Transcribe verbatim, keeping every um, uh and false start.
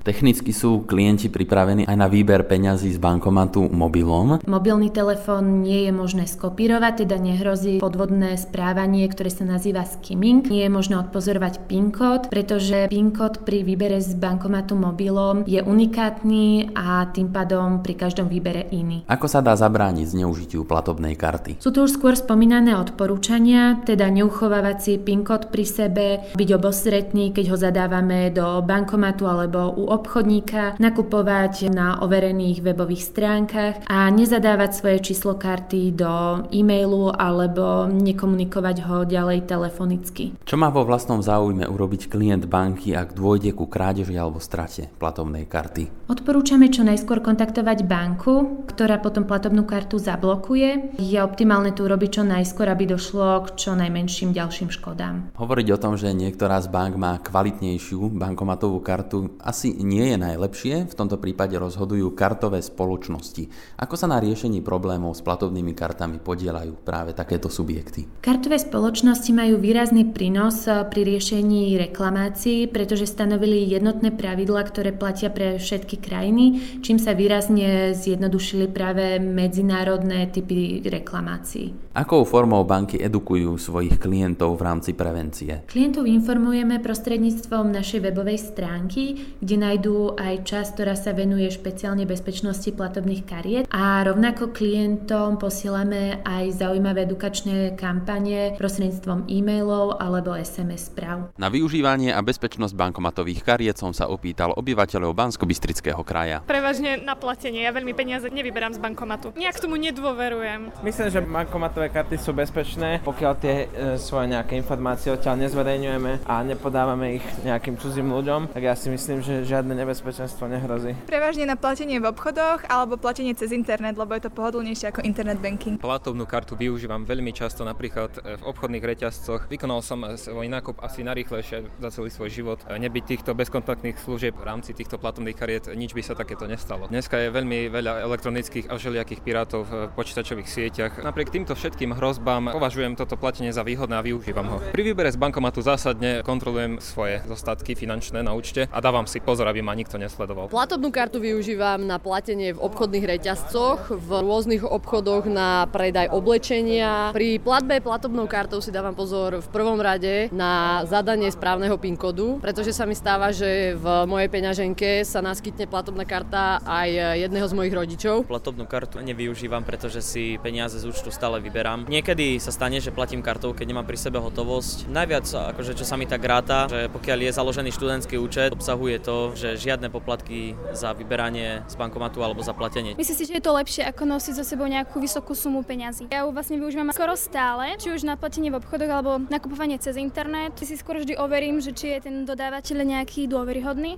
Technicky sú klienti pripravení aj na výber peňazí z bankomatu mobilom. Mobilný telefón nie je možné skopírovať, teda nehrozí podvodné správanie, ktoré sa nazýva skimming. Nie je možné odpozorovať PIN kód, pretože PIN kód pri výbere z bankomatu mobilom je unikátny a tým pádom pri každom výbere iný. Ako sa dá zabrániť zneužitiu platobnej karty? Sú tu už skôr spomínané odporúčania, teda neuchovávať si PIN kód pri sebe, byť obozretný, keď ho zadávame do bankomatu alebo u obchodníka, nakupovať na overených webových stránkach a nezadávať svoje číslo karty do e-mailu alebo nekomunikovať ho ďalej telefonicky. Čo má vo vlastnom záujme urobiť klient banky, ak dôjde ku krádeži alebo strate platobnej karty? Odporúčame čo najskôr kontaktovať banku, ktorá potom platobnú kartu zablokuje. Je optimálne to urobiť čo najskôr, aby došlo k čo najmenším ďalším škodám. Hovoriť o tom, že niektorá z bank má kvalitnejšiu bankomatovú kartu, asi nie je najlepšie. V tomto prípade rozhodujú kartové spoločnosti. Ako sa na riešení problémov s platobnými kartami podieľajú práve takéto subjekty? Kartové spoločnosti majú výrazný prínos pri riešení reklamácií, pretože stanovili jednotné pravidlá, ktoré platia pre všetky krajiny, čím sa výrazne zjednodušili práve medzinárodné typy reklamácií. Akou formou banky edukujú svojich klientov v rámci prevencie? Klientov informujeme prostredníctvom našej webovej stránky, kde nájdú aj časť, ktorá sa venuje špeciálne bezpečnosti platobných kariet, a rovnako klientom posielame aj zaujímavé edukačné kampane prostredníctvom e-mailov alebo es em es správ. Na využívanie a bezpečnosť bankomatových kariet som sa opýtal obyvateľov Banskobystrického kraja. Prevažne na platenie. Ja veľmi peniaze nevyberám z bankomatu. Nejak tomu nedôverujem. Myslím, že bankomatové karty sú bezpečné, pokiaľ tie e, svoje nejaké informácie odtiaľ nezverejňujeme a nepodávame ich nejakým cudzím ľuďom, tak ja si myslím, že žiadne nebezpečenstvo nehrozí. Prevažne na platenie v obchodoch alebo platenie cez internet, lebo je to pohodlnejšie ako internet banking. Platobnú kartu využívam veľmi často, napríklad v obchodných reťazcoch. Vykonal som svoj nákup asi najrýchlejšie za celý svoj život. Nebyť týchto bezkontaktných služieb v rámci týchto platobných kariet, nič by sa takéto nestalo. Dneska je veľmi veľa elektronických a všelijakých pirátov v počítačových sieťach. Napriek týmto všetkým hrozbám považujem toto platenie za výhodné a využívam ho. Pri výbere z bankomatu zásadne kontrolujem svoje zostatky finančné na účte a dávam si pozor, aby ma nikto nesledoval. Platobnú kartu využívam na platenie v obchodných reťazcoch, v rôznych obchodoch na predaj oblečenia. Pri platbe platobnou kartou si dávam pozor v prvom rade na zadanie správneho PIN kódu, pretože sa mi stáva, že v mojej peňaženke sa naskytne platobná karta aj jedného z mojich rodičov. Platobnú kartu nevyužívam, pretože si peniaze z účtu stále vyberám. Niekedy sa stane, že platím kartou, keď nemám pri sebe hotovosť. Najviac, akože čo sa mi tak ráta, že pokiaľ je založený študentský účet, obsahuje to, že žiadne poplatky za vyberanie z bankomatu alebo za platenie. Myslím si, že je to lepšie, ako nosiť so sebou nejakú vysokú sumu peňazí. Ja ju vlastne využívam skoro stále, či už na platenie v obchodoch alebo nakupovanie cez internet. Si skôr vždy overím, že či je ten dodávateľ nejaký dôveryhodný.